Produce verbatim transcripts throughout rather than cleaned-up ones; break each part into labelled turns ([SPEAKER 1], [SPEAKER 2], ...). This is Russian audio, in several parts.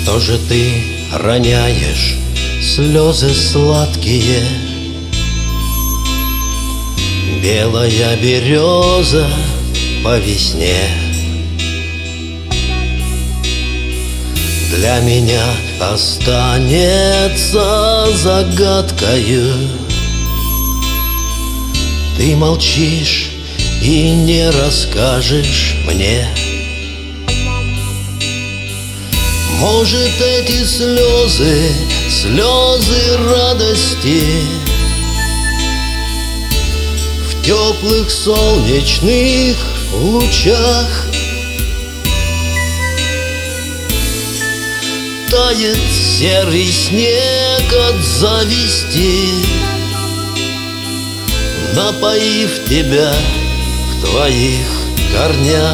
[SPEAKER 1] Что же ты роняешь слезы сладкие? Белая береза по весне для меня останется загадкою. Ты молчишь и не расскажешь мне. Может, эти слезы, слезы радости в теплых солнечных лучах тает серый снег от зависти, напоив тебя в твоих корнях.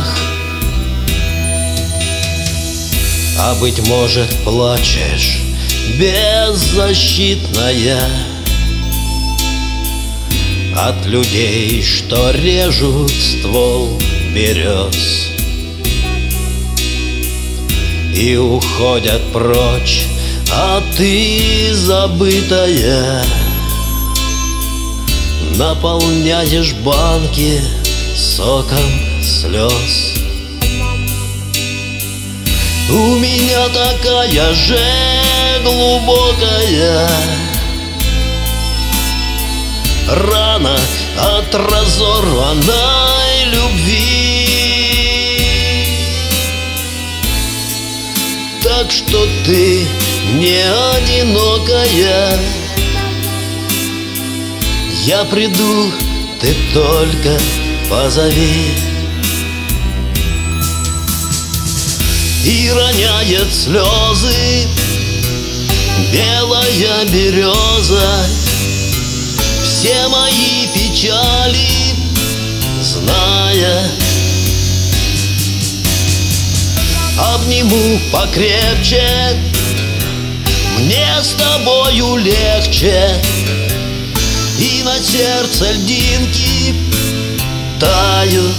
[SPEAKER 1] А быть может, плачешь, беззащитная, от людей, что режут ствол берез и уходят прочь, а ты, забытая, наполняешь банки соком слез. У меня такая же глубокая рана от разорванной любви, так что ты не одинокая. Я приду, ты только позови. И роняет слезы белая береза все мои печали, зная. Обниму покрепче, мне с тобою легче, и на сердце льдинки тают.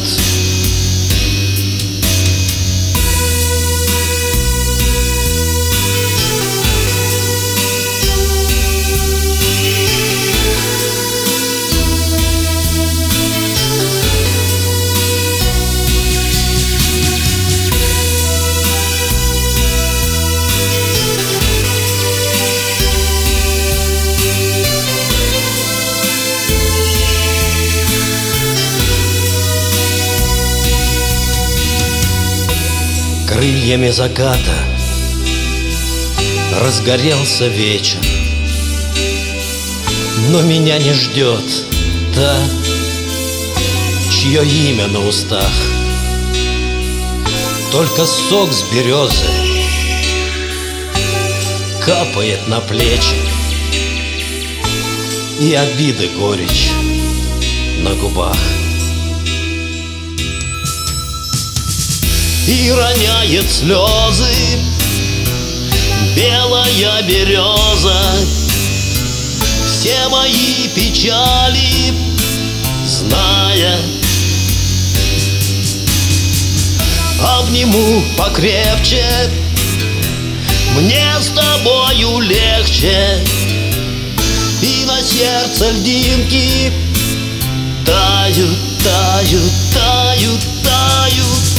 [SPEAKER 1] Крыльями заката разгорелся вечер, но меня не ждет та, чье имя на устах. Только сок с березы капает на плечи, и обиды горечь на губах. И роняет слезы белая береза все мои печали, зная. Обниму покрепче, мне с тобою легче, и на сердце льдинки тают, тают, тают, тают.